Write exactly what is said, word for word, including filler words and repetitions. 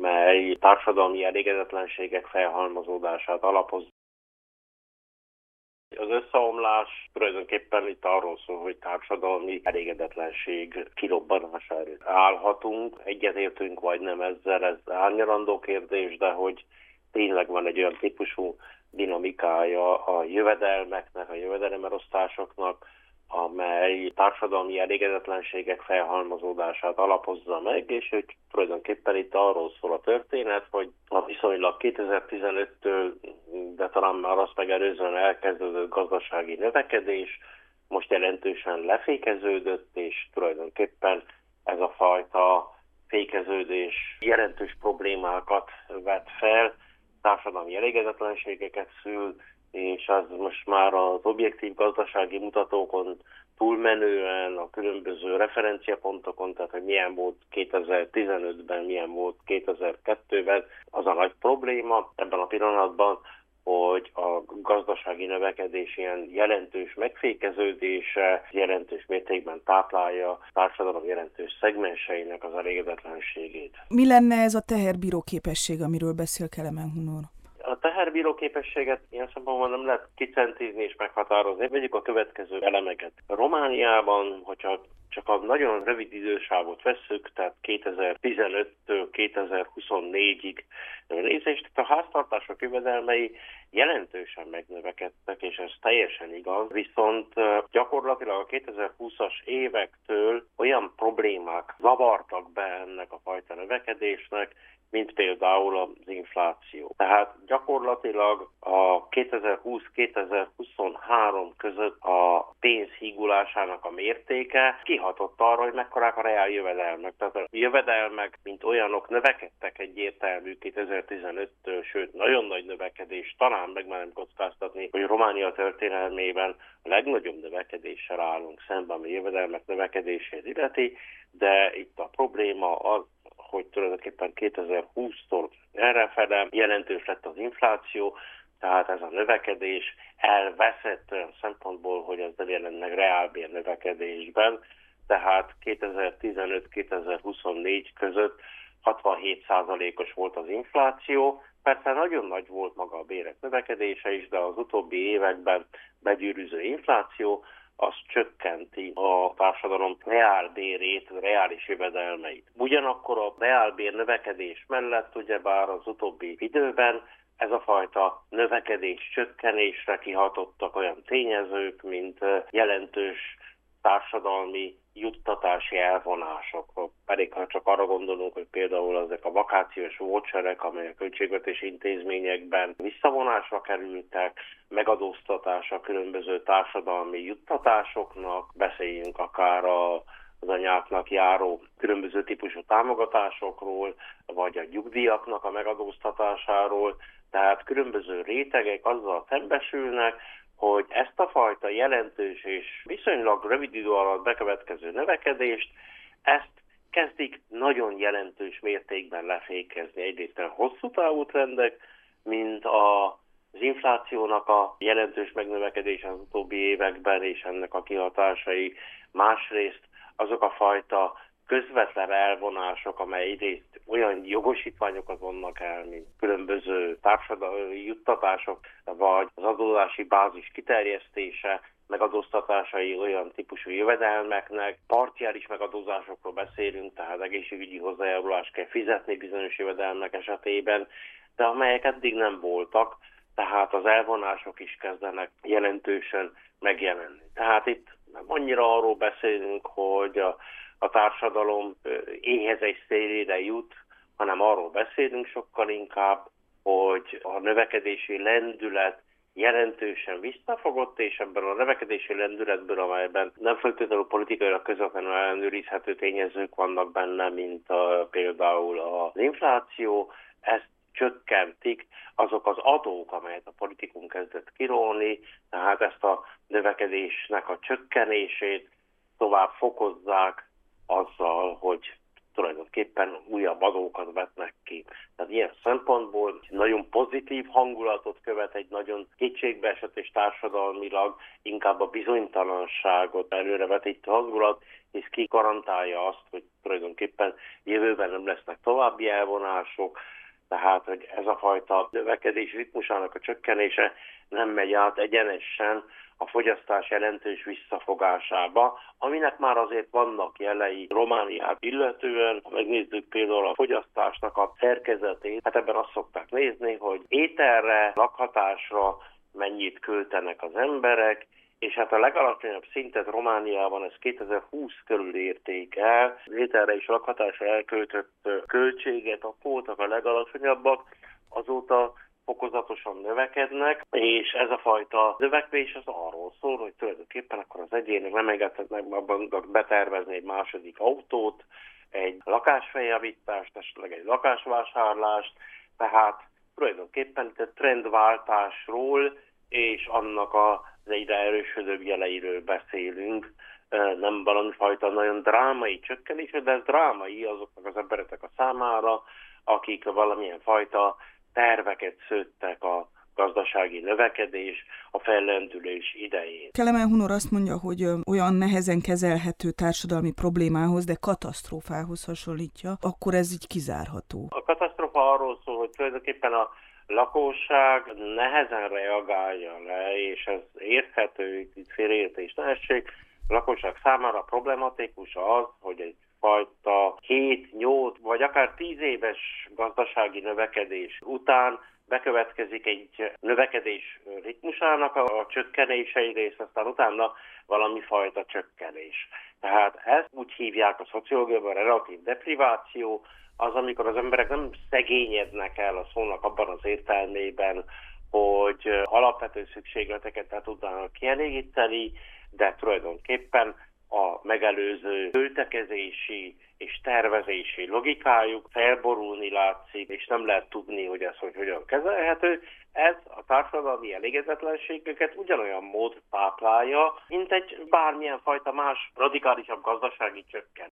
amely társadalmi elégedetlenségek felhalmozódását alapozza. Az összeomlás tulajdonképpen itt arról szól, hogy társadalmi elégedetlenség kirobbanására állhatunk, egyetértünk vagy nem ezzel, ez árnyalandó kérdés, de hogy tényleg van egy olyan típusú dinamikája a jövedelmeknek, a jövedelemerosztásoknak, amely társadalmi elégedetlenségek felhalmozódását alapozza meg, és hogy tulajdonképpen itt arról szól a történet, hogy a viszonylag kétezer-tizenöttől, de talán már azt megelőzően elkezdődött gazdasági növekedés most jelentősen lefékeződött, és tulajdonképpen ez a fajta fékeződés jelentős problémákat vet fel, társadalmi elégedetlenségeket szül, és az most már az objektív gazdasági mutatókon túlmenően a különböző referenciapontokon, tehát hogy milyen volt kétezer-tizenötben, milyen volt kétezer-kettőben, az a nagy probléma ebben a pillanatban, hogy a gazdasági növekedés ilyen jelentős megfékeződése jelentős mértékben táplálja a társadalom jelentős szegmenseinek az elégedetlenségét. Mi lenne ez a teherbíró képesség, amiről beszél Kelemen Hunor? A teherbíró képességet ilyen szempontból nem lehet kicentizni és meghatározni. Vegyük a következő elemeket. Romániában, hogyha csak a nagyon rövid idősávot vesszük, tehát kétezer-tizenöttől kétezer-huszonnégyig nézést, a háztartások jövedelmei jelentősen megnövekedtek, és ez teljesen igaz, viszont gyakorlatilag a kétezer-húszas évektől olyan problémák zavartak be ennek a fajta növekedésnek, mint például az infláció. Tehát gyakorlatilag a kétezer-húsz-kétezer-huszonhárom között a pénz hígulásának a mértéke kihatott arra, hogy mekkorák a reál jövedelmek. Tehát a jövedelmek, mint olyanok növekedtek egyértelmű kétezer-tizenöttől, sőt nagyon nagy növekedés, talán meg már nem kockáztatni, hogy Románia történelmében a legnagyobb növekedéssel állunk szemben, ami jövedelmek növekedését illeti, de itt a probléma az, hogy tulajdonképpen kétezer-húsztól errefele jelentős lett az infláció, tehát ez a növekedés elveszett olyan szempontból, hogy ez nem jelent meg reálbér növekedésben, tehát kétezer-tizenöt-kétezer-huszonnégy között hatvanhét százalékos volt az infláció, persze nagyon nagy volt maga a bérek növekedése is, de az utóbbi években begyűrűző infláció az csökkenti a társadalom reálbérét, reális jövedelmeit. Ugyanakkor a reálbér növekedés mellett, ugyebár az utóbbi időben ez a fajta növekedés csökkenésre kihatottak olyan tényezők, mint jelentős társadalmi juttatási elvonások. Pedig ha csak arra gondolunk, hogy például ezek a vakációs voucherek, amelyek költségvetési intézményekben visszavonásra kerültek, megadóztatása különböző társadalmi juttatásoknak, beszéljünk akár a az anyáknak járó különböző típusú támogatásokról, vagy a nyugdíjaknak a megadóztatásáról, tehát különböző rétegek azzal szembesülnek, hogy ezt a fajta jelentős és viszonylag rövid idő alatt bekövetkező növekedést, ezt kezdik nagyon jelentős mértékben lefékezni. Egyrészt a hosszú távú trendek, mint a az inflációnak a jelentős megnövekedése az utóbbi években, és ennek a kihatásai, másrészt azok a fajta közvetlen elvonások, amely egyrészt olyan jogosítványokat vonnak el, mint különböző társadalmi juttatások, vagy az adózási bázis kiterjesztése, megadóztatásai olyan típusú jövedelmeknek, parciális megadózásokról beszélünk, tehát egészségügyi hozzájárulást kell fizetni bizonyos jövedelmek esetében, de amelyek eddig nem voltak, tehát az elvonások is kezdenek jelentősen megjelenni. Tehát itt nem annyira arról beszélünk, hogy a, a társadalom éhezés szélére jut, hanem arról beszélünk sokkal inkább, hogy a növekedési lendület jelentősen visszafogott, és ebben a növekedési lendületből, amelyben nem feltétlenül politikailag közvetlenül ellenőrizhető tényezők vannak benne, mint a, például az infláció, ezt csökkentik azok az adók, amelyet a politikum kezdett kirólni, tehát ezt a növekedésnek a csökkenését tovább fokozzák azzal, hogy tulajdonképpen újabb adókat vetnek ki. Tehát ilyen szempontból nagyon pozitív hangulatot követ egy nagyon kétségbeesett és társadalmilag inkább a bizonytalanságot előrevetítő hangulat, és ki garantálja azt, hogy tulajdonképpen jövőben nem lesznek további elvonások, tehát hogy ez a fajta növekedés ritmusának a csökkenése nem megy át egyenesen a fogyasztás jelentős visszafogásába, aminek már azért vannak jelei Romániát illetően. Ha megnézzük például a fogyasztásnak a szerkezetét, hát ebben azt szokták nézni, hogy ételre, lakhatásra mennyit költenek az emberek, és hát a legalacsonyabb szintet Romániában ez kétezer-húsz körül érték el. Az ételre és lakhatásra elköltött költségek a voltak a legalacsonyabbak, azóta fokozatosan növekednek, és ez a fajta növekvés az arról szól, hogy tulajdonképpen akkor az egyének nem engedhetnek magunknak betervezni egy második autót, egy lakásfeljavítást, esetleg egy lakásvásárlást, tehát tulajdonképpen itt a trendváltásról és annak az egyre erősödőbb jeleiről beszélünk, nem valami fajta nagyon drámai csökkenés, de ez drámai azoknak az embereknek a számára, akik valamilyen fajta terveket szőttek a gazdasági növekedés, a fellendülés idején. Kelemen Hunor azt mondja, hogy olyan nehezen kezelhető társadalmi problémához, de katasztrófához hasonlítja, akkor ez így kizárható. A katasztrófa arról szól, hogy tulajdonképpen a lakosság nehezen reagálja le, és ez érthető, itt félreértés ne essék. A lakosság számára problematikus az, hogy egy fajta hét, nyolc vagy akár tíz éves gazdasági növekedés után bekövetkezik egy növekedés ritmusának a, a csökkenése egyrészt, aztán utána valami fajta csökkenés. Tehát ezt úgy hívják a szociológiában relatív depriváció, az, amikor az emberek nem szegényednek el a szónak abban az értelmében, hogy alapvető szükségleteket ne tudnának kielégíteni, de tulajdonképpen a megelőző költekezési és tervezési logikájuk felborulni látszik, és nem lehet tudni, hogy ez hogy hogyan kezelhető. Ez a társadalmi elégedetlenségeket ugyanolyan mód táplálja, mint egy bármilyen fajta más radikálisabb gazdasági csökkentés.